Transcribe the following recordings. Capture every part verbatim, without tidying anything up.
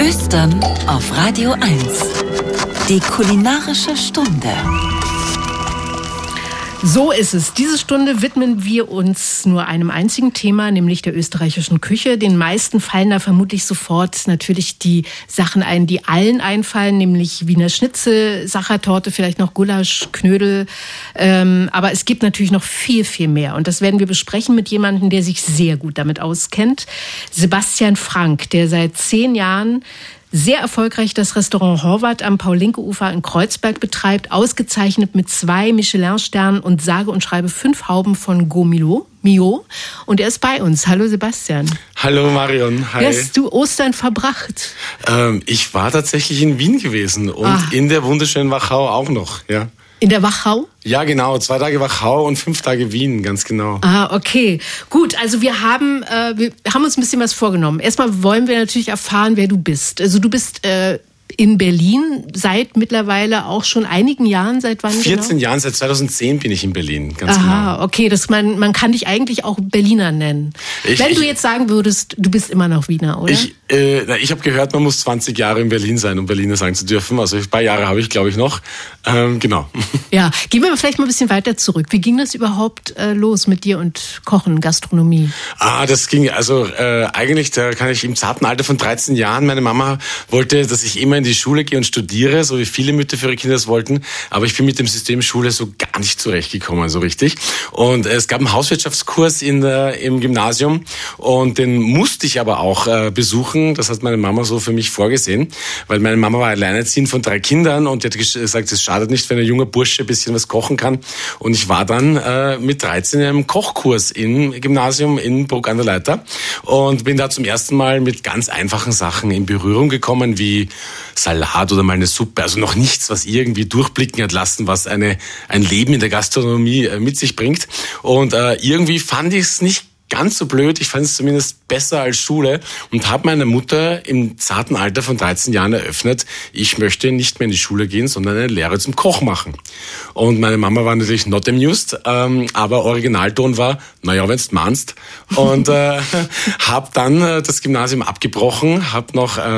Flüstern auf Radio eins. Die kulinarische Stunde. So ist es. Diese Stunde widmen wir uns nur einem einzigen Thema, nämlich der österreichischen Küche. Den meisten fallen da vermutlich sofort natürlich die Sachen ein, die allen einfallen, nämlich Wiener Schnitzel, Sachertorte, vielleicht noch Gulasch, Knödel. Ähm, aber es gibt natürlich noch viel, viel mehr. Und das werden wir besprechen mit jemandem, der sich sehr gut damit auskennt. Sebastian Frank, der seit zehn Jahren sehr erfolgreich das Restaurant Horvath am Paul-Lincke-Ufer in Kreuzberg betreibt, ausgezeichnet mit zwei Michelin-Sternen und sage und schreibe fünf Hauben von Gaumilo. Mio. Und er ist bei uns. Hallo Sebastian. Hallo Marion. Hi. Wie hast du Ostern verbracht? Ähm, ich war tatsächlich in Wien gewesen und ah. in der wunderschönen Wachau auch noch. Ja. In der Wachau? Ja, genau. Zwei Tage Wachau und fünf Tage Wien, ganz genau. Ah, okay. Gut, also wir haben, äh, wir haben uns ein bisschen was vorgenommen. Erstmal wollen wir natürlich erfahren, wer du bist. Also du bist äh, in Berlin seit mittlerweile auch schon einigen Jahren. Seit wann vierzehn genau? Jahren, seit zweitausendzehn bin ich in Berlin, ganz Aha, genau. Okay, das man, man kann dich eigentlich auch Berliner nennen. Ich, Wenn du ich, jetzt sagen würdest, du bist immer noch Wiener, oder? Ich, äh, na, ich habe gehört, man muss zwanzig Jahre in Berlin sein, um Berliner sagen zu dürfen. Also ein paar Jahre habe ich, glaube ich, noch. Ähm, genau. Ja, gehen wir vielleicht mal ein bisschen weiter zurück. Wie ging das überhaupt äh, los mit dir und Kochen, Gastronomie? Ah, das ging, also äh, eigentlich, da kann ich im zarten Alter von dreizehn Jahren, meine Mama wollte, dass ich immer in die Schule gehe und studiere, so wie viele Mütter für ihre Kinder das wollten. Aber ich bin mit dem System Schule so gar nicht zurechtgekommen, so richtig. Und es gab einen Hauswirtschaftskurs in der, im Gymnasium und den musste ich aber auch äh, besuchen. Das hat meine Mama so für mich vorgesehen, weil meine Mama war alleinerziehend von drei Kindern und die hat gesagt, es schadet nicht, wenn ein junger Bursche ein bisschen was kochen kann. Und ich war dann äh, mit dreizehn in einem Kochkurs im Gymnasium in Bruck an der Leiter und bin da zum ersten Mal mit ganz einfachen Sachen in Berührung gekommen, wie Salat oder mal eine Suppe, also noch nichts, was irgendwie durchblicken hat lassen, was eine ein Leben in der Gastronomie äh, mit sich bringt. Und äh, irgendwie fand ich es nicht ganz so blöd, ich fand es zumindest besser als Schule und habe meiner Mutter im zarten Alter von dreizehn Jahren eröffnet, ich möchte nicht mehr in die Schule gehen, sondern eine Lehre zum Koch machen. Und meine Mama war natürlich not amused, ähm, aber Originalton war, naja, wenn's meinst. Und äh, habe dann äh, das Gymnasium abgebrochen, habe noch äh,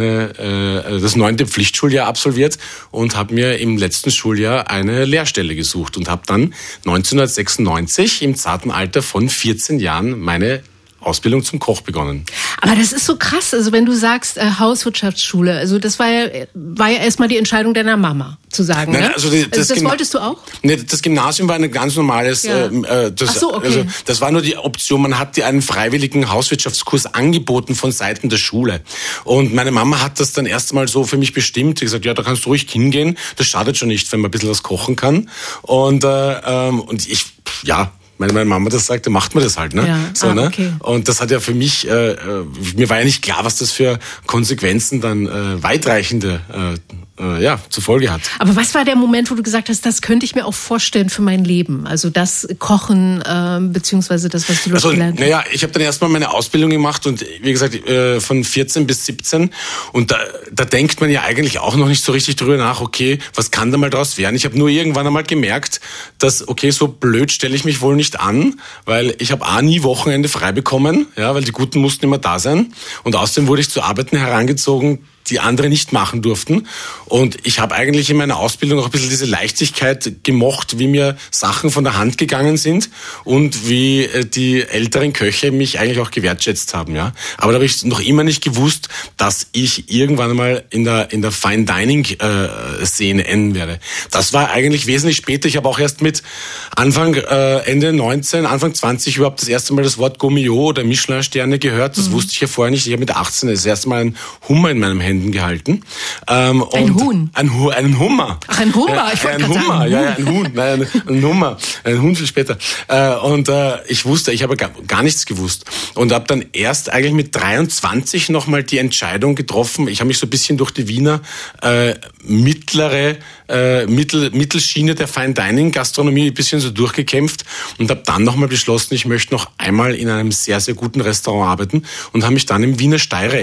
eine äh, das neunte Pflichtschuljahr absolviert und habe mir im letzten Schuljahr eine Lehrstelle gesucht und habe dann neunzehnhundertsechsundneunzig im zarten Alter von vierzehn Jahren meine Ausbildung zum Koch begonnen. Aber das ist so krass, also wenn du sagst äh, Hauswirtschaftsschule, also das war ja, war ja erstmal die Entscheidung deiner Mama, zu sagen, Nein, ne? Also, die, das, also das Gymna- wolltest du auch? Nee, das Gymnasium war ein ganz normales, ja. äh, das, Ach so, okay. also das war nur die Option, man hat dir einen freiwilligen Hauswirtschaftskurs angeboten von Seiten der Schule. Und meine Mama hat das dann erst mal so für mich bestimmt, sie hat gesagt, ja, da kannst du ruhig hingehen, das schadet schon nicht, wenn man ein bisschen was kochen kann. Und, äh, ähm, und ich, ja, Wenn meine Mama das sagte, macht man das halt, ne? Ja. So, ah, ne? Okay. Und das hat ja für mich, äh, äh, mir war ja nicht klar, was das für Konsequenzen dann äh, weitreichende äh, äh, ja, zur Folge hat. Aber was war der Moment, wo du gesagt hast, das könnte ich mir auch vorstellen für mein Leben? Also das Kochen, äh, beziehungsweise das, was du dort also, gelernt hast? Naja, ich habe dann erstmal meine Ausbildung gemacht und wie gesagt, äh, von vierzehn bis siebzehn. Und da, da denkt man ja eigentlich auch noch nicht so richtig drüber nach, okay, was kann da mal draus werden? Ich habe nur irgendwann einmal gemerkt, dass, okay, so blöd stelle ich mich wohl nicht an, weil ich habe A, nie Wochenende frei bekommen, ja, weil die Guten mussten immer da sein. Und außerdem wurde ich zu Arbeiten herangezogen, die andere nicht machen durften. Und ich habe eigentlich in meiner Ausbildung auch ein bisschen diese Leichtigkeit gemocht, wie mir Sachen von der Hand gegangen sind und wie die älteren Köche mich eigentlich auch gewertschätzt haben. Ja. Aber da habe ich noch immer nicht gewusst, dass ich irgendwann einmal in der in der Fine Dining äh, Szene enden werde. Das war eigentlich wesentlich später. Ich habe auch erst mit Anfang, äh, Ende neunzehn, Anfang zwanzig überhaupt das erste Mal das Wort Gaumilo oder Michelin-Sterne gehört. Das mhm. wusste ich ja vorher nicht. Ich habe mit achtzehn das erste Mal einen Hummer in meinem Händen gehalten. Ähm, ein Huhn? Ein, Hu- einen Hummer. Ach, ein Hummer? Ja, ich wollte ein gerade Hummer, sagen. ja, ja, ein Huhn. Nein, ein, ein Hummer. Ein Huhn viel später. Äh, und äh, ich wusste, ich habe gar, gar nichts gewusst. Und habe dann erst eigentlich mit dreiundzwanzig nochmal die Entscheidung getroffen. Ich habe mich so ein bisschen durch die Wiener äh, mittlere Äh, Mittel, Mittelschiene der Fine Dining Gastronomie ein bisschen so durchgekämpft und habe dann nochmal beschlossen, ich möchte noch einmal in einem sehr, sehr guten Restaurant arbeiten und habe mich dann im Wiener Steirereck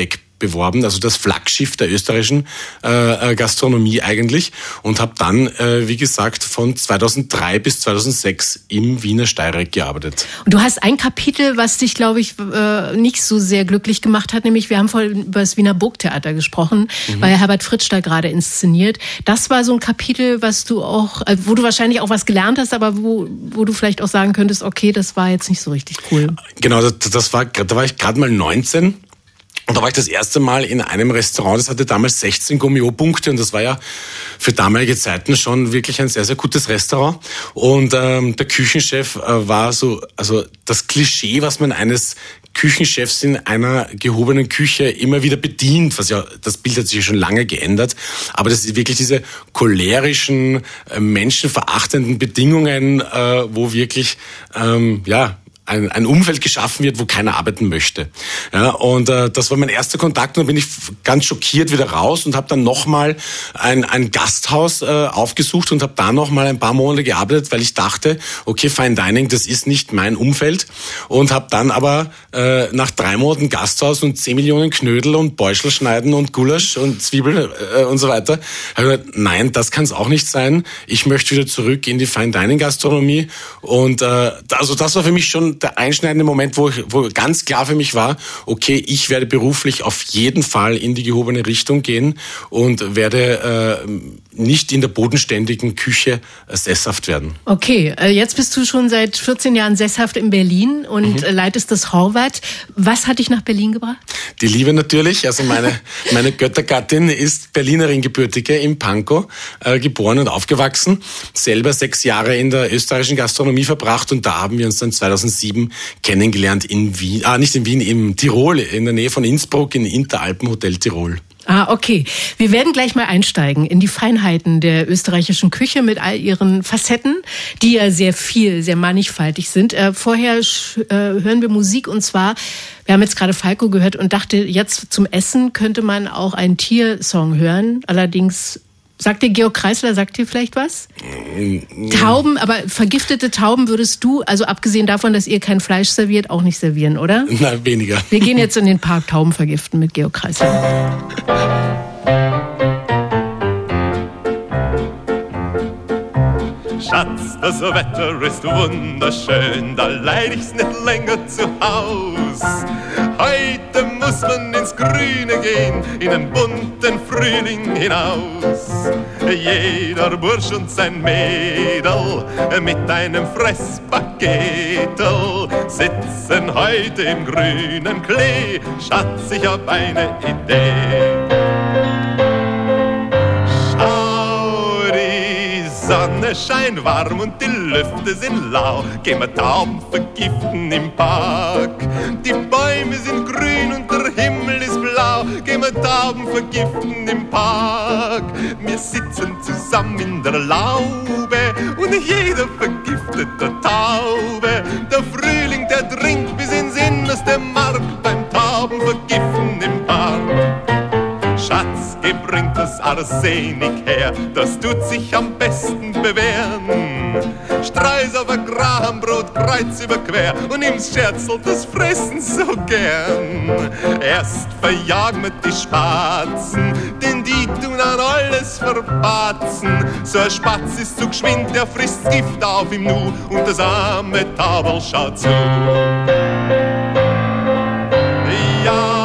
beworben, also das Flaggschiff der österreichischen äh, Gastronomie eigentlich, und habe dann, äh, wie gesagt, von zweitausenddrei bis zweitausendsechs im Wiener Steyrek gearbeitet. Und du hast ein Kapitel, was dich, glaube ich, äh, nicht so sehr glücklich gemacht hat, nämlich wir haben vorhin über das Wiener Burgtheater gesprochen, mhm. weil Herbert Fritsch da gerade inszeniert. Das war so ein Kapitel, was du auch, äh, wo du wahrscheinlich auch was gelernt hast, aber wo, wo du vielleicht auch sagen könntest, okay, das war jetzt nicht so richtig cool. Genau, das, das war, da war ich gerade mal neunzehn. Und da war ich das erste Mal in einem Restaurant, das hatte damals sechzehn Gourmet-Punkte und das war ja für damalige Zeiten schon wirklich ein sehr, sehr gutes Restaurant. Und ähm, der Küchenchef äh, war so, also das Klischee, was man eines Küchenchefs in einer gehobenen Küche immer wieder bedient, was ja, das Bild hat sich ja schon lange geändert, aber das ist wirklich diese cholerischen, äh, menschenverachtenden Bedingungen, äh, wo wirklich, ähm, ja, Ein, ein Umfeld geschaffen wird, wo keiner arbeiten möchte. Ja, und äh, das war mein erster Kontakt, und dann bin ich ganz schockiert wieder raus und habe dann nochmal ein, ein Gasthaus äh, aufgesucht und habe da nochmal ein paar Monate gearbeitet, weil ich dachte, okay, Fine Dining, das ist nicht mein Umfeld, und habe dann aber äh, nach drei Monaten Gasthaus und zehn Millionen Knödel und Beuschel schneiden und Gulasch und Zwiebeln äh, und so weiter, habe ich gesagt, nein, das kann es auch nicht sein. Ich möchte wieder zurück in die Fine Dining Gastronomie, und äh, also das war für mich schon der einschneidende Moment, wo, ich, wo ganz klar für mich war, okay, ich werde beruflich auf jeden Fall in die gehobene Richtung gehen und werde äh, nicht in der bodenständigen Küche äh, sesshaft werden. Okay, äh, jetzt bist du schon seit vierzehn Jahren sesshaft in Berlin und mhm. leitest das Horvath. Was hat dich nach Berlin gebracht? Die Liebe natürlich. Also meine, meine Göttergattin ist Berlinerin, gebürtige in Pankow, äh, geboren und aufgewachsen. Selber sechs Jahre in der österreichischen Gastronomie verbracht, und da haben wir uns dann zweitausendsieben kennengelernt in Wien, ah nicht in Wien, im Tirol, in der Nähe von Innsbruck, in Interalpen Hotel Tirol. Ah, okay. Wir werden gleich mal einsteigen in die Feinheiten der österreichischen Küche mit all ihren Facetten, die ja sehr viel, sehr mannigfaltig sind. Äh, vorher äh, hören wir Musik, und zwar, wir haben jetzt gerade Falco gehört und dachte, jetzt zum Essen könnte man auch einen Tiersong hören. Allerdings, sagt dir Georg Kreisler, sagt dir vielleicht was? Tauben, aber vergiftete Tauben würdest du, also abgesehen davon, dass ihr kein Fleisch serviert, auch nicht servieren, oder? Nein, weniger. Wir gehen jetzt in den Park Tauben vergiften mit Georg Kreisler. Schatz, das Wetter ist wunderschön, da leid ich's nicht länger zu Haus. Heute muss man ins Grüne gehen, in den bunten Frühling hinaus. Jeder Bursch und sein Mädel mit einem Fresspaketel sitzen heute im grünen Klee. Schatz, ich hab eine Idee. Sonne scheint warm und die Lüfte sind lau. Gehen wir Tauben vergiften im Park. Die Bäume sind grün und der Himmel ist blau. Gehen wir Tauben vergiften im Park. Wir sitzen zusammen in der Laube und jeder vergiftet der Taube. Der Frühling, der dringt bis ins innerste Mark beim Tauben vergiften im Park. Schatz, geh, bringt das Arsenik her, das tut sich am besten bewähren. Streus auf ein Grahambrot kreuz über quer und nimm's Scherzel, das fressen so gern. Erst verjagen wir die Spatzen, denn die tun an alles verbatzen. So ein Spatz ist zu geschwind, der frisst Gift auf im Nu und das arme Tauberl schaut zu. Ja,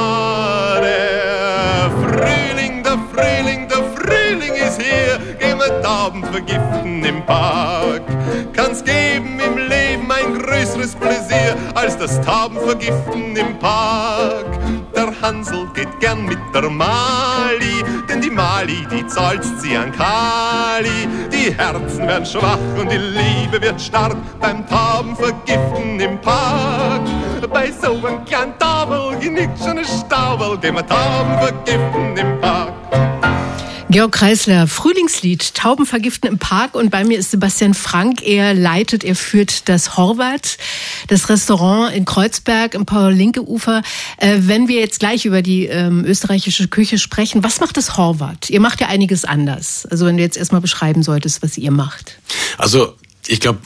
Frühling, der Frühling, der Frühling ist hier. Gehen wir Tauben vergiften im Park. Kann's geben im Leben ein größeres Pläsier als das Taubenvergiften im Park. Der Hansel geht gern mit der Mali, denn die Mali, die zahlt sie an Kali. Die Herzen werden schwach und die Liebe wird stark beim Taubenvergiften im Park. Bei so einem kleinen Tauberl genickt schon ein Stauberl, gehen wir Tauben vergiften im Park. Georg Kreisler, Frühlingslied, Tauben vergiften im Park, und bei mir ist Sebastian Frank. Er leitet, er führt das Horvath, das Restaurant in Kreuzberg im Paul-Linke-Ufer. Äh, wenn wir jetzt gleich über die ähm, österreichische Küche sprechen, was macht das Horvath? Ihr macht ja einiges anders. Also wenn du jetzt erstmal beschreiben solltest, was ihr macht. Also ich glaube,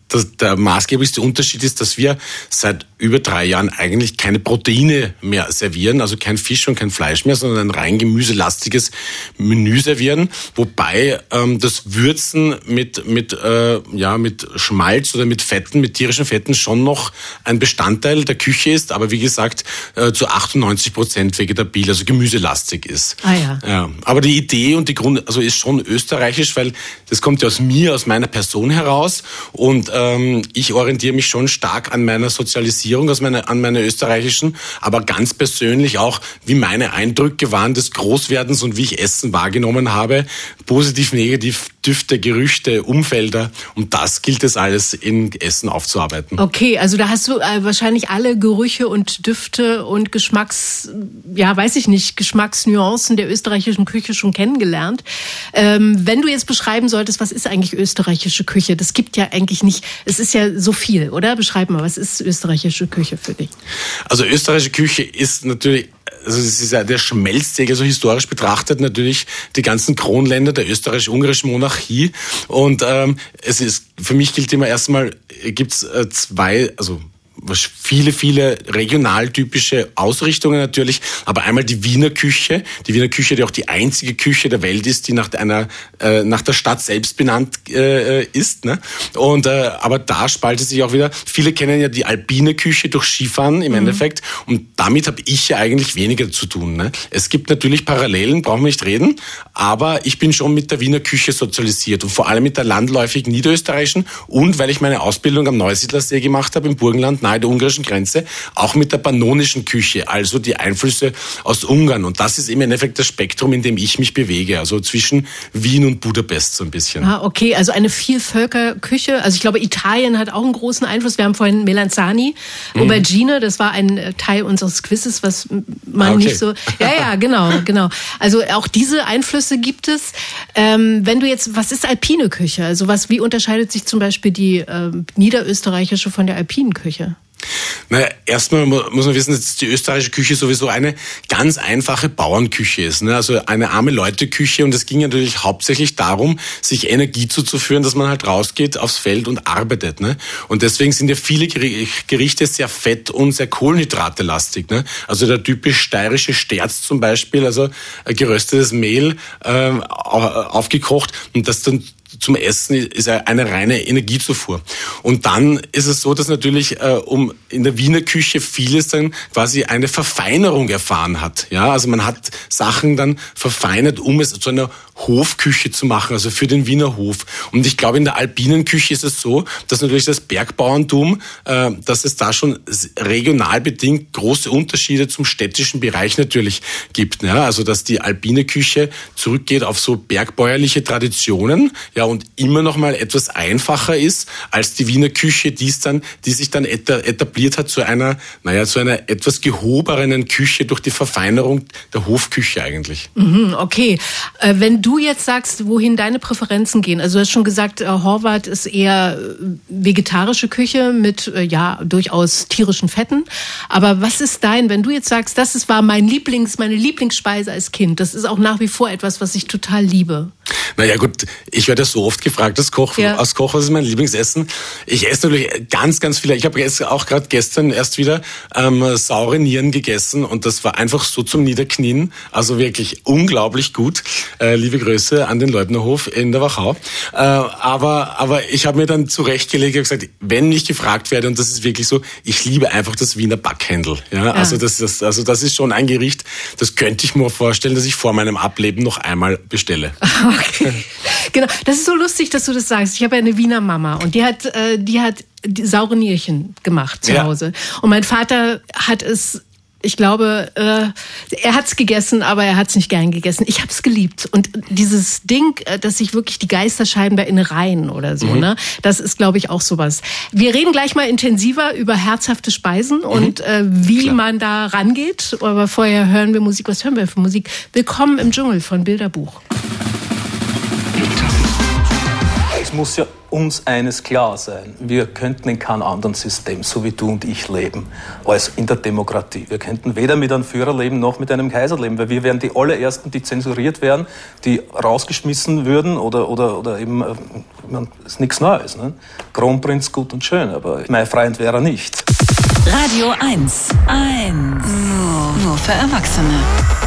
das, der maßgeblichste Unterschied ist, dass wir seit über drei Jahren eigentlich keine Proteine mehr servieren, also kein Fisch und kein Fleisch mehr, sondern ein rein gemüselastiges Menü servieren, wobei ähm, das Würzen mit mit äh, ja mit Schmalz oder mit Fetten, mit tierischen Fetten schon noch ein Bestandteil der Küche ist, aber wie gesagt äh, zu achtundneunzig Prozent vegetabil, also gemüselastig ist. Ah ja. Ja. Aber die Idee und die Grund, also ist schon österreichisch, weil das kommt ja aus mir, aus meiner Person heraus und ähm, ich orientiere mich schon stark an meiner Sozialisierung, aus meiner, an meiner österreichischen, aber ganz persönlich auch, wie meine Eindrücke waren des Großwerdens und wie ich Essen wahrgenommen habe, positiv, negativ, Düfte, Gerüchte, Umfelder und das gilt es alles in Essen aufzuarbeiten. Okay, also da hast du äh, wahrscheinlich alle Gerüche und Düfte und Geschmacks, ja weiß ich nicht, Geschmacksnuancen der österreichischen Küche schon kennengelernt. Ähm, wenn du jetzt beschreiben solltest, was ist eigentlich österreichische Küche? Das gibt ja eigentlich nicht, es ist ja so viel, oder? Beschreib mal, was ist österreichische Küche für dich? Also österreichische Küche ist natürlich, also es ist ja der Schmelztiegel, so historisch betrachtet natürlich die ganzen Kronländer der österreichisch-ungarischen Monarchie. Und ähm, es ist, für mich gilt immer erstmal, gibt's äh, zwei, also viele, viele regionaltypische Ausrichtungen natürlich, aber einmal die Wiener Küche, die Wiener Küche, die auch die einzige Küche der Welt ist, die nach einer äh, nach der Stadt selbst benannt äh, ist, ne? Und äh, aber da spaltet sich auch wieder. Viele kennen ja die alpine Küche durch Skifahren im mhm. Endeffekt und damit habe ich ja eigentlich weniger zu tun, ne? Es gibt natürlich Parallelen, brauchen wir nicht reden, aber ich bin schon mit der Wiener Küche sozialisiert und vor allem mit der landläufigen niederösterreichischen und weil ich meine Ausbildung am Neusiedlersee gemacht habe im Burgenland nahe der ungarischen Grenze, auch mit der pannonischen Küche, also die Einflüsse aus Ungarn. Und das ist im Endeffekt das Spektrum, in dem ich mich bewege, also zwischen Wien und Budapest so ein bisschen. Ah, okay, also eine Vielvölkerküche. Also ich glaube, Italien hat auch einen großen Einfluss. Wir haben vorhin Melanzani, mhm. Aubergine, das war ein Teil unseres Quizzes, was man ah, okay. nicht so... Ja, ja, genau, genau. Also auch diese Einflüsse gibt es. Ähm, wenn du jetzt, was ist alpine Küche? Also was, wie unterscheidet sich zum Beispiel die äh, niederösterreichische von der alpinen Küche? Naja, erstmal muss man wissen, dass die österreichische Küche sowieso eine ganz einfache Bauernküche ist, ne? Also eine arme Leute-Küche und es ging natürlich hauptsächlich darum, sich Energie zuzuführen, dass man halt rausgeht aufs Feld und arbeitet, ne? Und deswegen sind ja viele Gerichte sehr fett- und sehr kohlenhydratelastig, ne? Also der typisch steirische Sterz zum Beispiel, also geröstetes Mehl äh, aufgekocht und das dann zum Essen ist eine reine Energiezufuhr. Und dann ist es so, dass natürlich äh, um in der Wiener Küche vieles dann quasi eine Verfeinerung erfahren hat. Ja, also man hat Sachen dann verfeinert, um es zu einer Hofküche zu machen, also für den Wiener Hof. Und ich glaube, in der alpinen Küche ist es so, dass natürlich das Bergbauerntum, äh, dass es da schon regional bedingt große Unterschiede zum städtischen Bereich natürlich gibt. Ja, also dass die alpine Küche zurückgeht auf so bergbäuerliche Traditionen, ja, und immer noch mal etwas einfacher ist als die Wiener Küche, die es dann, die sich dann etabliert hat zu einer, naja, zu einer etwas gehobenen Küche durch die Verfeinerung der Hofküche eigentlich. Mhm, okay. Äh, wenn du jetzt sagst, wohin deine Präferenzen gehen, also du hast schon gesagt, äh, Horvath ist eher äh, vegetarische Küche mit, äh, ja, durchaus tierischen Fetten. Aber was ist dein, wenn du jetzt sagst, das ist, war mein Lieblings, meine Lieblingsspeise als Kind, das ist auch nach wie vor etwas, was ich total liebe. Naja gut, ich werde so oft gefragt als Koch, ja. als Koch, was ist mein Lieblingsessen? Ich esse natürlich ganz, ganz viele. Ich habe jetzt auch gerade gestern erst wieder ähm, saure Nieren gegessen und das war einfach so zum Niederknien. Also wirklich unglaublich gut. Äh, liebe Grüße an den Leubnerhof in der Wachau. Äh, aber, aber ich habe mir dann zurechtgelegt und gesagt, wenn ich gefragt werde, und das ist wirklich so, ich liebe einfach das Wiener Backhändel. Ja, ja. Also, das, das, also das ist schon ein Gericht, das könnte ich mir vorstellen, dass ich vor meinem Ableben noch einmal bestelle. Okay. Genau, das ist so lustig, dass du das sagst. Ich habe ja eine Wiener Mama und die hat, äh, die hat die saure Nierchen gemacht zu ja. Hause. Und mein Vater hat es, ich glaube, äh, er hat es gegessen, aber er hat es nicht gern gegessen. Ich habe es geliebt. Und dieses Ding, dass sich wirklich die Geisterscheiben da in Reihen oder so, mhm. ne, das ist, glaube ich, auch sowas. Wir reden gleich mal intensiver über herzhafte Speisen mhm. und äh, wie Klar. man da rangeht. Aber vorher hören wir Musik. Was hören wir für Musik? Willkommen im Dschungel von Bilderbuch. Es muss ja uns eines klar sein. Wir könnten in keinem anderen System, so wie du und ich, leben, als in der Demokratie. Wir könnten weder mit einem Führer leben, noch mit einem Kaiser leben, weil wir wären die allerersten, die zensuriert werden, die rausgeschmissen würden oder, oder, oder eben, das ist nichts Neues. Ne? Kronprinz, gut und schön, aber mein Freund wäre er nicht. Radio eins. eins. Nur, nur für Erwachsene.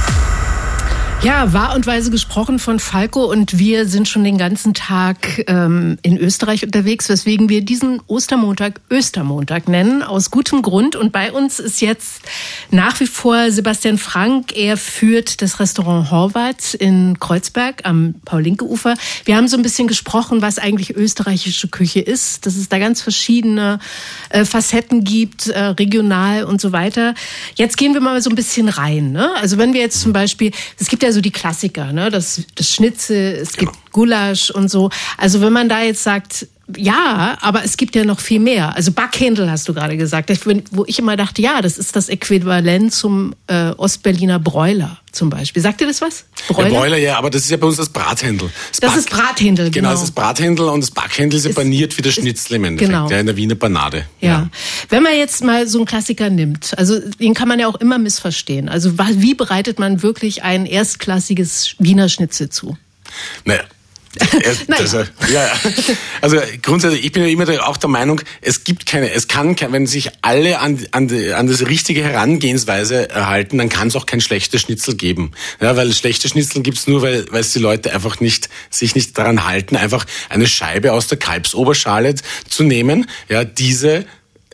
Ja, wahr und weise gesprochen von Falco, und wir sind schon den ganzen Tag ähm, in Österreich unterwegs, weswegen wir diesen Ostermontag Östermontag nennen, aus gutem Grund. Und bei uns ist jetzt nach wie vor Sebastian Frank. Er führt das Restaurant Horvath in Kreuzberg am Paul-Lincke-Ufer. Wir haben so ein bisschen gesprochen, was eigentlich österreichische Küche ist, dass es da ganz verschiedene äh, Facetten gibt, äh, regional und so weiter. Jetzt gehen wir mal so ein bisschen rein. Ne? Also wenn wir jetzt zum Beispiel, es gibt ja so die Klassiker, ne? Das, das Schnitzel, es gibt genau. Gulasch und so. Also wenn man da jetzt sagt, ja, aber es gibt ja noch viel mehr. Also Backhändel hast du gerade gesagt, wo ich immer dachte, ja, das ist das Äquivalent zum äh, Ostberliner Broiler zum Beispiel. Sagt dir das was? Broiler? Ja, Broiler, ja, aber das ist ja bei uns das Brathändel. Das, das Back- ist Brathändel, genau. Genau, das ist Brathändel, und das Backhändel ist ja paniert wie der Schnitzel im Endeffekt, genau. ja, in der Wiener Panade. Ja. ja. Wenn man jetzt mal so einen Klassiker nimmt, also den kann man ja auch immer missverstehen. Also wie bereitet man wirklich ein erstklassiges Wiener Schnitzel zu? Naja. Also, ja, ja. Also grundsätzlich, ich bin ja immer auch der Meinung, es gibt keine, es kann, wenn sich alle an, an, die, an das richtige Herangehensweise erhalten, dann kann es auch kein schlechtes Schnitzel geben. Ja, weil schlechte Schnitzel gibt's nur, weil, weil es die Leute einfach nicht, sich nicht daran halten, einfach eine Scheibe aus der Kalbsoberschale zu nehmen, ja, diese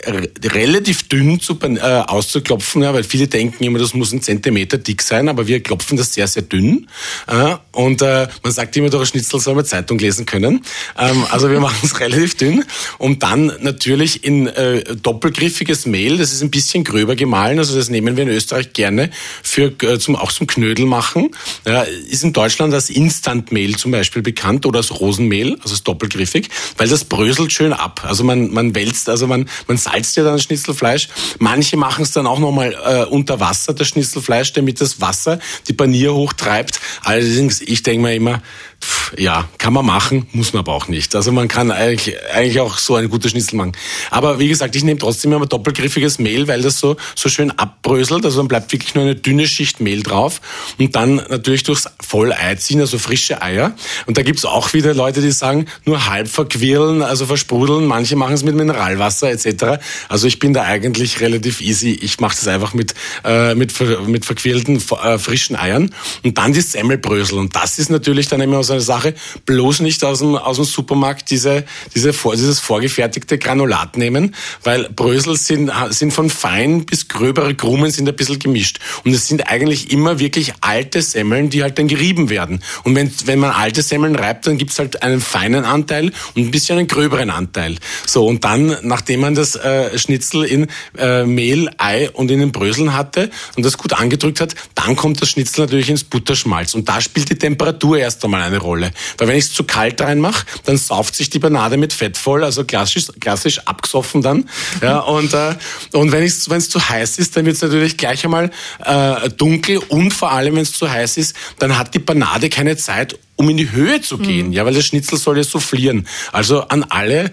relativ dünn zu, äh, auszuklopfen, ja, weil viele denken immer, das muss ein Zentimeter dick sein, aber wir klopfen das sehr, sehr dünn. Äh, und äh, man sagt immer, durch ein Schnitzel soll man Zeitung lesen können. Ähm, also wir machen es relativ dünn. Und dann natürlich in äh, doppelgriffiges Mehl, das ist ein bisschen gröber gemahlen, also das nehmen wir in Österreich gerne für äh, zum auch zum Knödel machen. Ja, ist in Deutschland als Instantmehl zum Beispiel bekannt oder als Rosenmehl, also ist doppelgriffig, weil das bröselt schön ab. Also man man wälzt, also man man salzt ja dann das Schnitzelfleisch. Manche machen es dann auch nochmal äh, unter Wasser, das Schnitzelfleisch, damit das Wasser die Panier hochtreibt. Allerdings, ich denke mir immer, pff, ja, kann man machen, muss man aber auch nicht. Also man kann eigentlich, eigentlich auch so ein gutes Schnitzel machen. Aber wie gesagt, ich nehme trotzdem immer doppelgriffiges Mehl, weil das so, so schön abbröselt. Also dann bleibt wirklich nur eine dünne Schicht Mehl drauf. Und dann natürlich durchs Vollei ziehen, also frische Eier. Und da gibt's auch wieder Leute, die sagen, nur halb verquirlen, also versprudeln. Manche machen es mit Mineralwasser et cetera. Also ich bin da eigentlich relativ easy. Ich mache das einfach mit äh, mit mit verquirlten äh, frischen Eiern und dann die Semmelbrösel. Und das ist natürlich dann immer so eine Sache. Bloß nicht aus dem aus dem Supermarkt diese diese dieses vorgefertigte Granulat nehmen, weil Brösel sind sind von fein bis gröbere Krumen sind ein bisschen gemischt. Und es sind eigentlich immer wirklich alte Semmeln, die halt dann gerieben werden. Und wenn wenn man alte Semmeln reibt, dann gibt's halt einen feinen Anteil und ein bisschen einen gröberen Anteil. So, und dann, nachdem man das äh, Schnitzel in äh, Mehl, Ei und in den Bröseln hatte und das gut angedrückt hat, dann kommt das Schnitzel natürlich ins Butterschmalz. Und da spielt die Temperatur erst einmal eine Rolle. Weil wenn ich es zu kalt reinmache, dann sauft sich die Panade mit Fett voll, also klassisch, klassisch abgesoffen dann. Ja, und, äh, und wenn es wenn es zu heiß ist, dann wird es natürlich gleich einmal äh, dunkel, und vor allem, wenn es zu heiß ist, dann hat die Panade keine Zeit, um in die Höhe zu gehen, mhm. ja, weil das Schnitzel soll ja soufflieren. Also an alle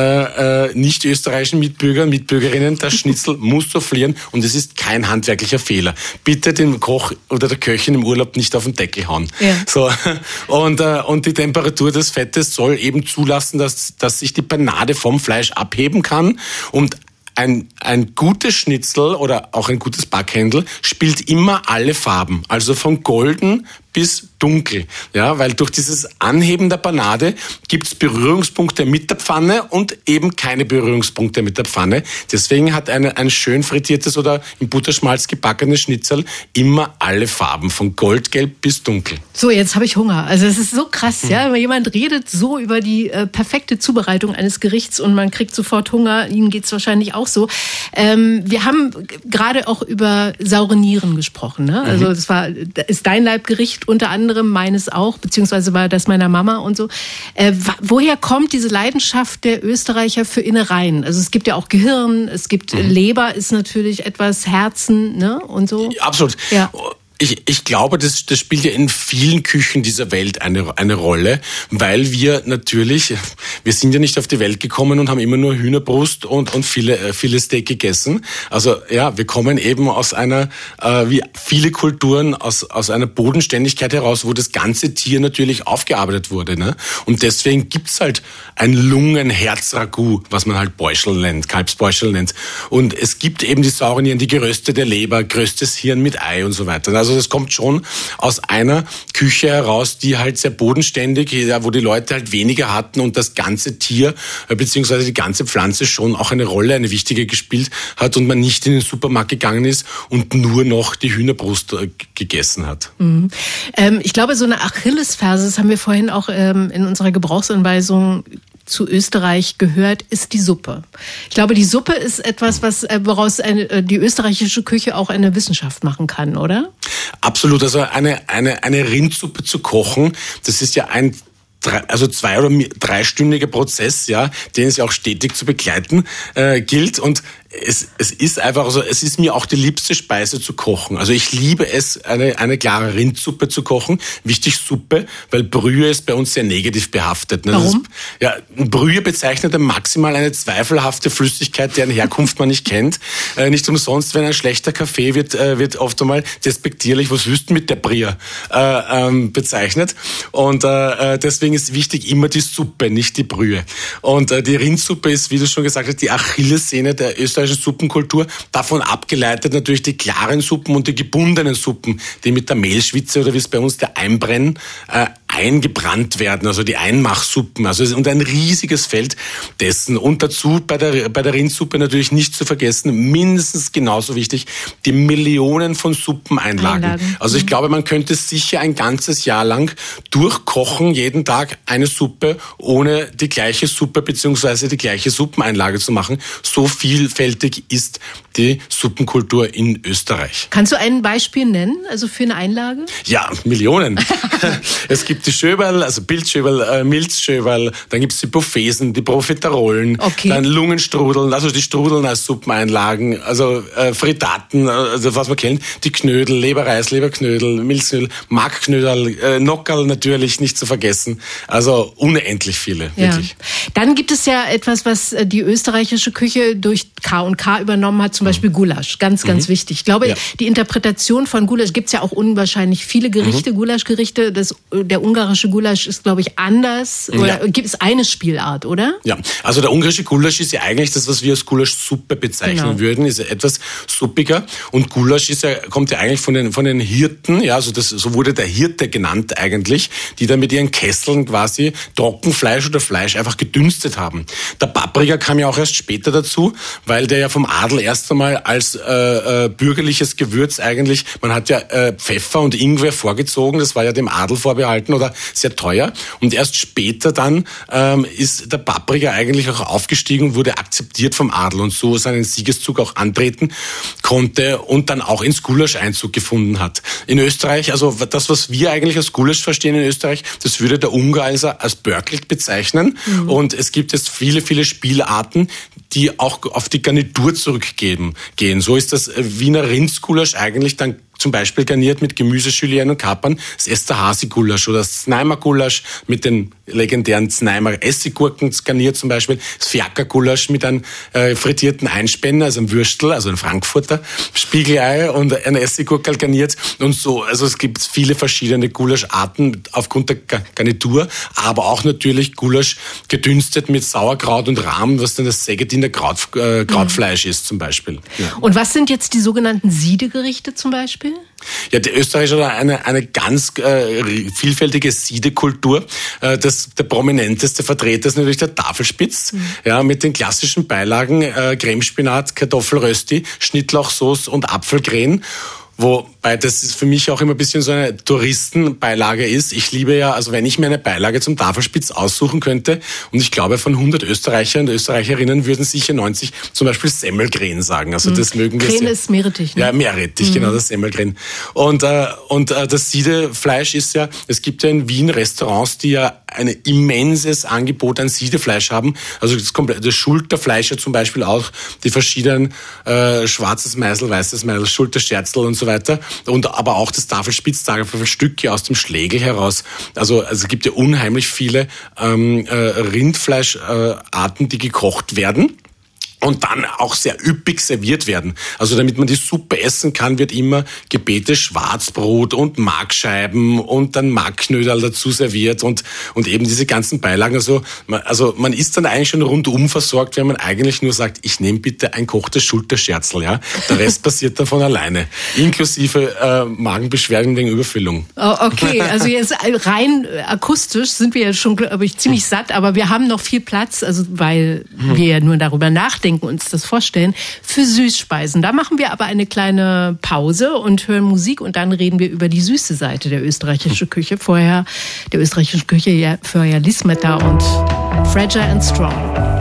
äh, äh, nicht österreichischen Mitbürger und Mitbürgerinnen, das Schnitzel muss soufflieren, und es ist kein handwerklicher Fehler. Bitte den Koch oder der Köchin im Urlaub nicht auf den Deckel hauen. Ja. So, und, äh, und die Temperatur des Fettes soll eben zulassen, dass, dass sich die Panade vom Fleisch abheben kann, und Ein, ein gutes Schnitzel oder auch ein gutes Backhändel spielt immer alle Farben, also von golden bis dunkel, ja, weil durch dieses Anheben der Panade gibt's Berührungspunkte mit der Pfanne und eben keine Berührungspunkte mit der Pfanne. Deswegen hat eine, ein schön frittiertes oder im Butterschmalz gebackenes Schnitzel immer alle Farben, von goldgelb bis dunkel. So, jetzt habe ich Hunger. Also es ist so krass, hm. ja, wenn jemand redet so über die äh, perfekte Zubereitung eines Gerichts und man kriegt sofort Hunger. Ihnen geht's wahrscheinlich auch so. Ähm, wir haben gerade auch über saure Nieren gesprochen, ne? Also das war, das ist dein Leibgericht unter anderem, meines auch, beziehungsweise war das meiner Mama und so. Äh, woher kommt diese Leidenschaft der Österreicher für Innereien? Also es gibt ja auch Gehirn, es gibt mhm. Leber ist natürlich etwas, Herzen, ne, und so. Absolut. Ja. Ich, ich glaube, das, das spielt ja in vielen Küchen dieser Welt eine, eine Rolle, weil wir natürlich, wir sind ja nicht auf die Welt gekommen und haben immer nur Hühnerbrust und, und viele, viele Steak gegessen. Also ja, wir kommen eben aus einer, äh, wie viele Kulturen, aus, aus einer Bodenständigkeit heraus, wo das ganze Tier natürlich aufgearbeitet wurde. Ne? Und deswegen gibt's halt ein Lungen-Herz-Ragout, was man halt Beuschel nennt, Kalbsbeuschel nennt. Und es gibt eben die sauren Nieren, die geröstete Leber, geröstetes Hirn mit Ei und so weiter. Also das kommt schon aus einer Küche heraus, die halt sehr bodenständig, wo die Leute halt weniger hatten und das ganze Tier beziehungsweise die ganze Pflanze schon auch eine Rolle, eine wichtige gespielt hat und man nicht in den Supermarkt gegangen ist und nur noch die Hühnerbrust gegessen hat. Mhm. Ähm, ich glaube, so eine Achillesferse, das haben wir vorhin auch ähm, in unserer Gebrauchsanweisung zu Österreich gehört, ist die Suppe. Ich glaube, die Suppe ist etwas, was woraus eine, die österreichische Küche auch eine Wissenschaft machen kann, oder? Absolut. Also eine eine eine Rindsuppe zu kochen, das ist ja ein also zwei- oder dreistündiger Prozess, ja, den es ja auch stetig zu begleiten äh, gilt. Und es, es ist einfach, also es ist mir auch die liebste Speise zu kochen. Also ich liebe es, eine, eine klare Rindsuppe zu kochen. Wichtig Suppe, weil Brühe ist bei uns sehr negativ behaftet. Ne? Warum? Das ist, ja, Brühe bezeichnet maximal eine zweifelhafte Flüssigkeit, deren Herkunft man nicht kennt. Äh, nicht umsonst, wenn ein schlechter Kaffee wird, äh, wird oft einmal despektierlich, was wüsst mit der Brühe äh, ähm, bezeichnet. Und äh, deswegen ist wichtig immer die Suppe, nicht die Brühe. Und äh, die Rindsuppe ist, wie du schon gesagt hast, die Achillessehne der österreichischen Suppenkultur. Davon abgeleitet natürlich die klaren Suppen und die gebundenen Suppen, die mit der Mehlschwitze oder wie es bei uns der Einbrennen äh, eingebrannt werden, also die Einmachsuppen. Also und ein riesiges Feld dessen. Und dazu bei der, bei der Rindsuppe natürlich nicht zu vergessen, mindestens genauso wichtig, die Millionen von Suppeneinlagen. Einlagen. Also ich glaube, man könnte sicher ein ganzes Jahr lang durchkochen, jeden Tag eine Suppe, ohne die gleiche Suppe beziehungsweise die gleiche Suppeneinlage zu machen. So vielfältig ist die Suppenkultur in Österreich. Kannst du ein Beispiel nennen, also für eine Einlage? Ja, Millionen. Es gibt die Schöberl, also Bildschöberl, äh, Milzschöberl, dann gibt es die Buffesen, die Profiterolen, okay. Dann Lungenstrudeln, also die Strudeln als Suppeneinlagen, also äh, Frittaten, also was man kennt, die Knödel, Leberreis, Leberknödel, Milzknödel, Markknödel, äh, Nockerl natürlich nicht zu vergessen. Also unendlich viele, ja. wirklich. Dann gibt es ja etwas, was die österreichische Küche durch K und K übernommen hat, zum Beispiel Gulasch. Ganz, ganz mhm. wichtig. Ich glaube, ja. die Interpretation von Gulasch, gibt es ja auch unwahrscheinlich viele Gerichte, mhm. Gulaschgerichte. Das, der ungarische Gulasch ist, glaube ich, anders. Oder ja. gibt es eine Spielart, oder? Ja, also der ungarische Gulasch ist ja eigentlich das, was wir als Gulaschsuppe bezeichnen genau. würden, ist ja etwas suppiger. Und Gulasch ist ja, kommt ja eigentlich von den, von den Hirten, ja, also das, so wurde der Hirte genannt eigentlich, die dann mit ihren Kesseln quasi Trockenfleisch oder Fleisch einfach gedünstet haben. Der Paprika kam ja auch erst später dazu, weil der ja vom Adel erst einmal als äh, äh, bürgerliches Gewürz eigentlich, man hat ja äh, Pfeffer und Ingwer vorgezogen, das war ja dem Adel vorbehalten oder sehr teuer. Und erst später dann ähm, ist der Paprika eigentlich auch aufgestiegen und wurde akzeptiert vom Adel und so seinen Siegeszug auch antreten konnte und dann auch ins Gulasch Einzug gefunden hat. In Österreich, also das, was wir eigentlich als Gulasch verstehen in Österreich, das würde der Ungar also als Börkelt bezeichnen. Mhm. Und es gibt jetzt viele, viele Spielarten, die auch auf die Garnitur zurückgehen. So ist das Wiener Rindsgulasch eigentlich dann zum Beispiel garniert mit Gemüse, Julienne und Kapern, das Esterhazy-Gulasch oder das Zneimer-Gulasch mit den legendären Zneimer Essiggurken garniert zum Beispiel, das Fiaker-Gulasch mit einem äh, frittierten Einspänner, also einem Würstel, also ein Frankfurter, Spiegelei und ein Essiggurkel garniert und so. Also es gibt viele verschiedene Gulascharten aufgrund der Garnitur, aber auch natürlich Gulasch gedünstet mit Sauerkraut und Rahm, was dann das Sägetiner Kraut, äh, Krautfleisch mhm. ist zum Beispiel. Ja. Und was sind jetzt die sogenannten Siedegerichte zum Beispiel? Ja, die Österreicher haben eine, eine ganz äh, vielfältige Siedekultur. Äh, das, der prominenteste Vertreter ist natürlich der Tafelspitz, mhm. ja, mit den klassischen Beilagen äh, Cremespinat, Kartoffelrösti, Schnittlauchsauce und Apfelcreme. Wobei das für mich auch immer ein bisschen so eine Touristenbeilage ist. Ich liebe ja, also wenn ich mir eine Beilage zum Tafelspitz aussuchen könnte, und ich glaube von hundert Österreicher und Österreicherinnen würden sicher neunzig zum Beispiel Semmelkrähen sagen. Also das mhm. mögen wir sehr. Krähen ist Meerrettich, ne? Ja, Meerrettich, mhm. genau, das Semmelkrähen. Und, äh, und äh, das Siedefleisch ist ja, es gibt ja in Wien Restaurants, die ja ein immenses Angebot an Siedefleisch haben. Also das, komplette, das Schulterfleisch ja zum Beispiel auch, die verschiedenen äh, schwarzes Meisel, weißes Meisel, Schultersterzel und so so weiter. Und aber auch das Tafelspitz, Tafelstücke aus dem Schlegel heraus. Also, also es gibt ja unheimlich viele ähm, äh, Rindfleischarten, äh, die gekocht werden. Und dann auch sehr üppig serviert werden. Also damit man die Suppe essen kann, wird immer gebätes Schwarzbrot und Markscheiben und dann Markknödel dazu serviert und und eben diese ganzen Beilagen. Also man, also man ist dann eigentlich schon rundum versorgt, wenn man eigentlich nur sagt, ich nehme bitte ein kochtes Schulterscherzl. Ja? Der Rest passiert dann von alleine, inklusive äh, Magenbeschwerden wegen Überfüllung. Oh, okay, also jetzt rein akustisch sind wir ja schon, glaube ich, ziemlich satt, aber wir haben noch viel Platz, also weil hm. wir ja nur darüber nachdenken, uns das vorstellen, für Süßspeisen. Da machen wir aber eine kleine Pause und hören Musik und dann reden wir über die süße Seite der österreichischen Küche. Vorher der österreichischen Küche, ja, vorher Lismetter und Fragile and Strong.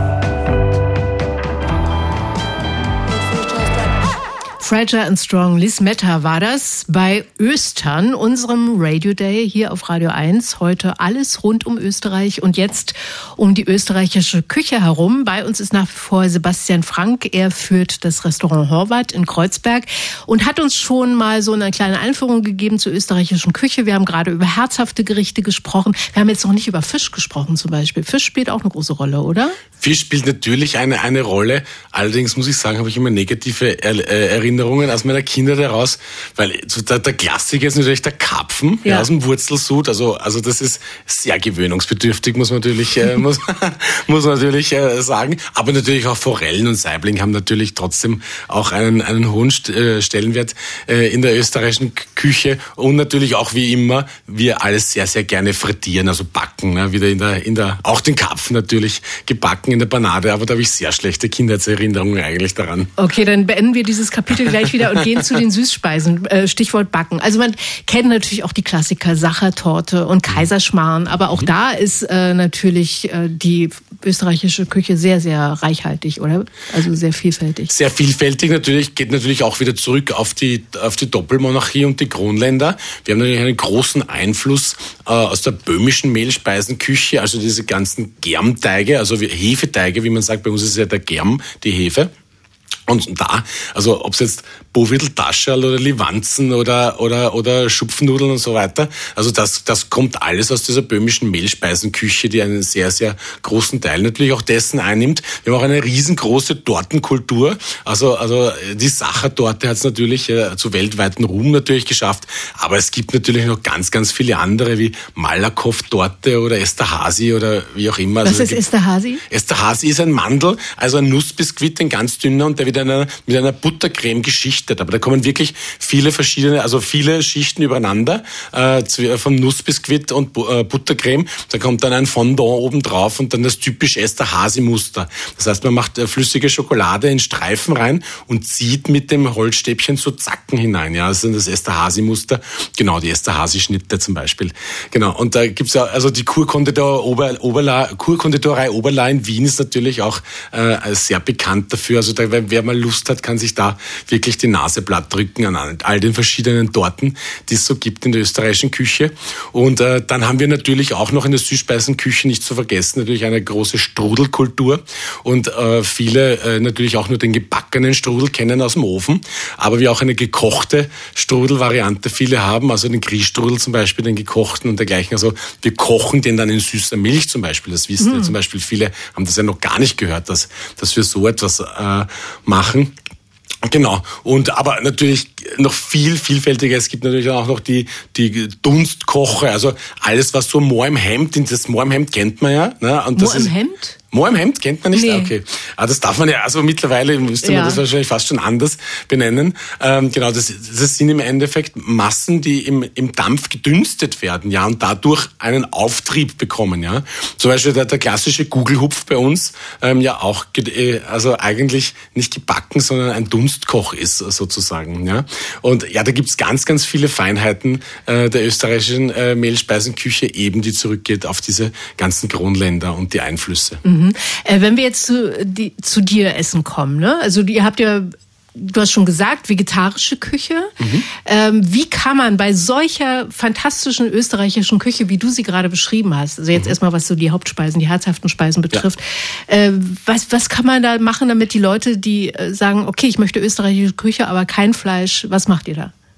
Fragile and Strong, Lismetter war das bei Östern, unserem Radio Day hier auf Radio eins. Heute alles rund um Österreich und jetzt um die österreichische Küche herum. Bei uns ist nach wie vor Sebastian Frank. Er führt das Restaurant Horvath in Kreuzberg und hat uns schon mal so eine kleine Einführung gegeben zur österreichischen Küche. Wir haben gerade über herzhafte Gerichte gesprochen. Wir haben jetzt noch nicht über Fisch gesprochen zum Beispiel. Fisch spielt auch eine große Rolle, oder? Fisch spielt natürlich eine, eine Rolle. Allerdings muss ich sagen, habe ich immer negative er, äh, Erinnerungen aus meiner Kindheit heraus, weil der, der Klassiker ist natürlich der Karpfen ja. Ja, aus dem Wurzelsud. Also, also das ist sehr gewöhnungsbedürftig, muss man natürlich, äh, muss, muss man natürlich äh, sagen. Aber natürlich auch Forellen und Saibling haben natürlich trotzdem auch einen, einen hohen Stellenwert äh, in der österreichischen Küche. Und natürlich auch wie immer, wir alles sehr, sehr gerne frittieren, also backen. Ne? Wieder in der, in der, auch den Karpfen natürlich gebacken in der Panade, aber da habe ich sehr schlechte Kindheitserinnerungen eigentlich daran. Okay, dann beenden wir dieses Kapitel gleich wieder und gehen zu den Süßspeisen. Stichwort Backen. Also man kennt natürlich auch die Klassiker Sachertorte und Kaiserschmarrn, aber auch mhm. da ist äh, natürlich äh, die österreichische Küche sehr, sehr reichhaltig, oder? Also sehr vielfältig. Sehr vielfältig natürlich, geht natürlich auch wieder zurück auf die, auf die Doppelmonarchie und die Kronländer. Wir haben natürlich einen großen Einfluss äh, aus der böhmischen Mehlspeisenküche, also diese ganzen Germteige, also Hefeteige, wie man sagt, bei uns ist es ja der Germ, die Hefe. Und da, also ob es jetzt Bovidl-Tascherl oder Liwanzen oder oder oder Schupfnudeln und so weiter, also das das kommt alles aus dieser böhmischen Mehlspeisenküche, die einen sehr, sehr großen Teil natürlich auch dessen einnimmt. Wir haben auch eine riesengroße Tortenkultur, also also die Sachertorte hat es natürlich äh, zu weltweiten Ruhm natürlich geschafft, aber es gibt natürlich noch ganz, ganz viele andere wie Malakoff-Torte oder Esterhazy oder wie auch immer. Was also, ist Esterhazy? Esterhazy ist ein Mandel, also ein Nussbiskuit, ein ganz dünner und der wird mit einer, mit einer Buttercreme geschichtet. Aber da kommen wirklich viele verschiedene, also viele Schichten übereinander, äh, von Nussbiskuit und äh, Buttercreme. Da kommt dann ein Fondant oben drauf und dann das typisch Esterhazy-Muster. Das heißt, man macht äh, flüssige Schokolade in Streifen rein und zieht mit dem Holzstäbchen so Zacken hinein. Ja, das ist das Esterhazy-Muster. Genau, die Esterhazy-Schnitte zum Beispiel. Genau. Und da gibt's ja, also die Kurkonditor Ober, Oberla, Kurkonditorei Oberla in Wien ist natürlich auch äh, sehr bekannt dafür. Also da, wer mal Lust hat, kann sich da wirklich die Nase platt drücken an all den verschiedenen Torten, die es so gibt in der österreichischen Küche. Und äh, dann haben wir natürlich auch noch in der Süßspeisenküche, nicht zu vergessen, natürlich eine große Strudelkultur. Und äh, viele äh, natürlich auch nur den gebackenen Strudel kennen aus dem Ofen, aber wir auch eine gekochte Strudelvariante viele haben, also den Grießstrudel zum Beispiel, den gekochten und dergleichen. Also wir kochen den dann in süßer Milch zum Beispiel. Das wissen mhm. ja zum Beispiel viele, haben das ja noch gar nicht gehört, dass, dass wir so etwas äh, machen. Genau. Und aber natürlich noch viel vielfältiger. Es gibt natürlich auch noch die die Dunstkoche, also alles was so Moor im Hemd, das Moor im Hemd kennt man ja. Ne? Und das Moor im Hemd? Moor im Hemd kennt man nicht? Nee. Okay. Ah, das darf man ja, also mittlerweile müsste man ja. das wahrscheinlich fast schon anders benennen. Ähm, genau, das, das sind im Endeffekt Massen, die im, im Dampf gedünstet werden, ja, und dadurch einen Auftrieb bekommen, ja. Zum Beispiel der, der klassische Gugelhupf bei uns, ähm, ja auch, also eigentlich nicht gebacken, sondern ein Dunstkoch ist, sozusagen, ja. Und ja, da gibt's ganz, ganz viele Feinheiten äh, der österreichischen äh, Mehlspeisenküche eben, die zurückgeht auf diese ganzen Kronländer und die Einflüsse. Mhm. Äh, wenn wir jetzt zu, die, zu dir essen kommen, ne? Also ihr habt ja, du hast schon gesagt, vegetarische Küche. Mhm. Ähm, wie kann man bei solcher fantastischen österreichischen Küche, wie du sie gerade beschrieben hast, also jetzt mhm. erstmal was so die Hauptspeisen, die herzhaften Speisen betrifft, ja. äh, was, was kann man da machen, damit die Leute, die äh, sagen, okay, ich möchte österreichische Küche, aber kein Fleisch, was macht ihr da?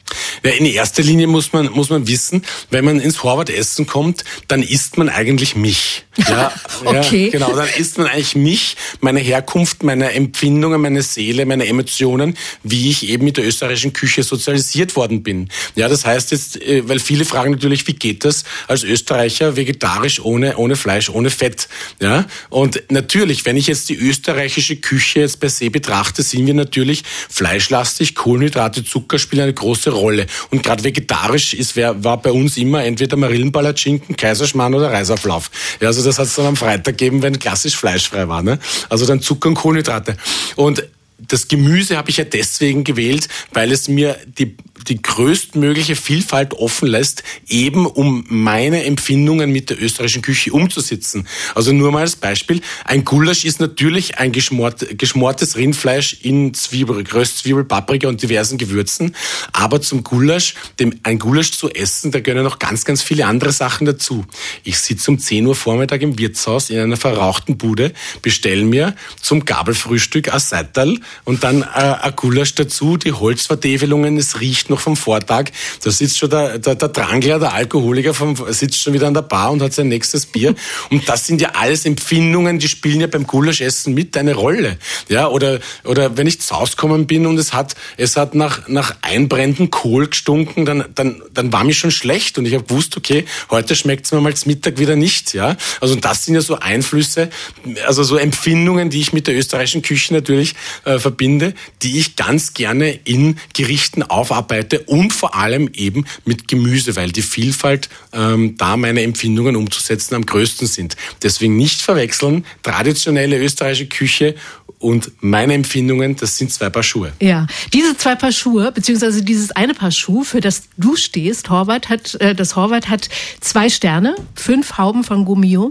Ja, in erster Linie muss man, muss man wissen, wenn man ins Horvath-Essen kommt, dann isst man eigentlich mich. Ja, okay. Ja, genau, dann isst man eigentlich mich, meine Herkunft, meine Empfindungen, meine Seele, meine Emotionen, wie ich eben mit der österreichischen Küche sozialisiert worden bin. Ja, das heißt jetzt, weil viele fragen natürlich, wie geht das als Österreicher vegetarisch, ohne, ohne Fleisch, ohne Fett? Ja, und natürlich, wenn ich jetzt die österreichische Küche jetzt per se betrachte, sind wir natürlich fleischlastig, Kohlenhydrate, Zucker spielen eine große Rolle. Und gerade vegetarisch ist, war bei uns immer entweder Marillenpalatschinken, Kaiserschmarrn oder Reisauflauf. Ja, also das hat es dann am Freitag gegeben, wenn klassisch fleischfrei war. Ne? Also dann Zucker und Kohlenhydrate. Und das Gemüse habe ich ja deswegen gewählt, weil es mir die die größtmögliche Vielfalt offen lässt, eben um meine Empfindungen mit der österreichischen Küche umzusetzen. Also nur mal als Beispiel, ein Gulasch ist natürlich ein geschmort, geschmortes Rindfleisch in Zwiebel, Röstzwiebel, Paprika und diversen Gewürzen, aber zum Gulasch, dem, ein Gulasch zu essen, da gehören noch ganz, ganz viele andere Sachen dazu. Ich sitze um zehn Uhr Vormittag im Wirtshaus in einer verrauchten Bude, bestelle mir zum Gabelfrühstück ein Seital und dann äh, ein Gulasch dazu, die Holzvertäfelungen, es riecht noch vom Vortag, da sitzt schon der, der, der Drangler, der Alkoholiker, vom, sitzt schon wieder an der Bar und hat sein nächstes Bier. Und das sind ja alles Empfindungen, die spielen ja beim Gulaschessen mit eine Rolle. Ja, oder, oder wenn ich zu Hause gekommen bin und es hat, es hat nach, nach einbrennendem Kohl gestunken, dann, dann, dann war mir schon schlecht und ich habe gewusst, okay, heute schmeckt es mir mal zum Mittag wieder nicht. Ja, also das sind ja so Einflüsse, also so Empfindungen, die ich mit der österreichischen Küche natürlich äh, verbinde, die ich ganz gerne in Gerichten aufarbeite und vor allem eben mit Gemüse, weil die Vielfalt ähm, da meine Empfindungen umzusetzen am größten sind. Deswegen nicht verwechseln, traditionelle österreichische Küche und meine Empfindungen, das sind zwei Paar Schuhe. Ja, diese zwei Paar Schuhe, beziehungsweise dieses eine Paar Schuh, für das du stehst, Horvath hat, äh, das Horvath hat zwei Sterne, fünf Hauben von Gourmillon.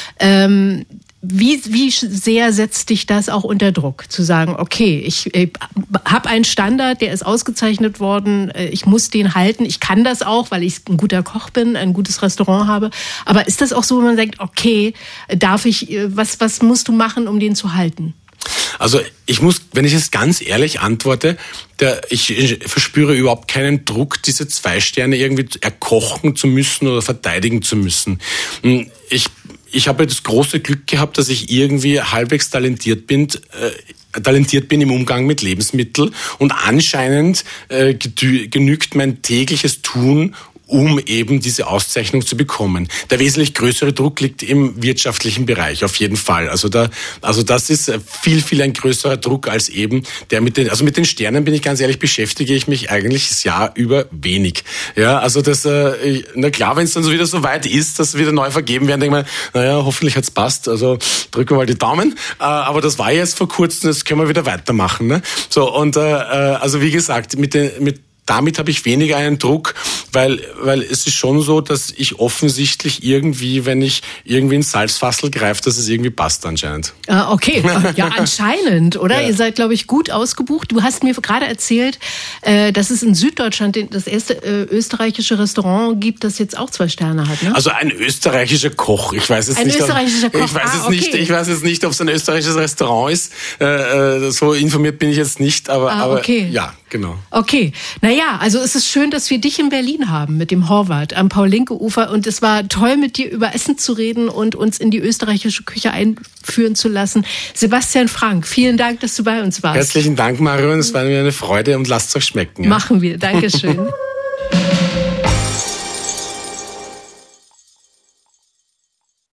Ähm, Wie, wie sehr setzt dich das auch unter Druck, zu sagen, okay, ich, ich habe einen Standard, der ist ausgezeichnet worden, ich muss den halten, ich kann das auch, weil ich ein guter Koch bin, ein gutes Restaurant habe. Aber ist das auch so, wenn man sagt, okay, darf ich, was, was musst du machen, um den zu halten? Also ich muss, wenn ich es ganz ehrlich antworte, der, ich, ich verspüre überhaupt keinen Druck, diese zwei Sterne irgendwie erkochen zu müssen oder verteidigen zu müssen. Ich Ich habe das große Glück gehabt, dass ich irgendwie halbwegs talentiert bin, äh, talentiert bin im Umgang mit Lebensmitteln und anscheinend äh, genügt mein tägliches Tun, um eben diese Auszeichnung zu bekommen. Der wesentlich größere Druck liegt im wirtschaftlichen Bereich, auf jeden Fall. Also da, also das ist viel, viel ein größerer Druck als eben der mit den, also mit den Sternen, bin ich ganz ehrlich, beschäftige ich mich eigentlich das Jahr über wenig. Ja, also das, äh, na klar, wenn es dann so wieder so weit ist, dass wieder neu vergeben werden, denke ich mir, naja, hoffentlich hat's passt, also drücken wir mal die Daumen. Äh, aber das war jetzt vor kurzem, das können wir wieder weitermachen. Ne? So, und äh, also wie gesagt, mit den, mit damit habe ich weniger einen Druck, weil, weil es ist schon so, dass ich offensichtlich irgendwie, wenn ich irgendwie ins Salzfassel greife, dass es irgendwie passt anscheinend. Ah, okay, ja anscheinend, oder? Ja. Ihr seid, glaube ich, gut ausgebucht. Du hast mir gerade erzählt, dass es in Süddeutschland das erste österreichische Restaurant gibt, das jetzt auch zwei Sterne hat, ne? Also ein österreichischer Koch. Ich weiß es ein nicht. Ein österreichischer Koch. Ich weiß ah, es okay. nicht. Ich weiß jetzt nicht, ob es ein österreichisches Restaurant ist. So informiert bin ich jetzt nicht, aber, ah, okay. aber ja, genau. Okay. Naja, also es ist schön, dass wir dich in Berlin haben mit dem Horvath am Paul-Lincke-Ufer und es war toll, mit dir über Essen zu reden und uns in die österreichische Küche einführen zu lassen. Sebastian Frank, vielen Dank, dass du bei uns warst. Herzlichen Dank, Marion. Es war mir eine Freude und lasst es euch schmecken. Ja? Machen wir. Dankeschön.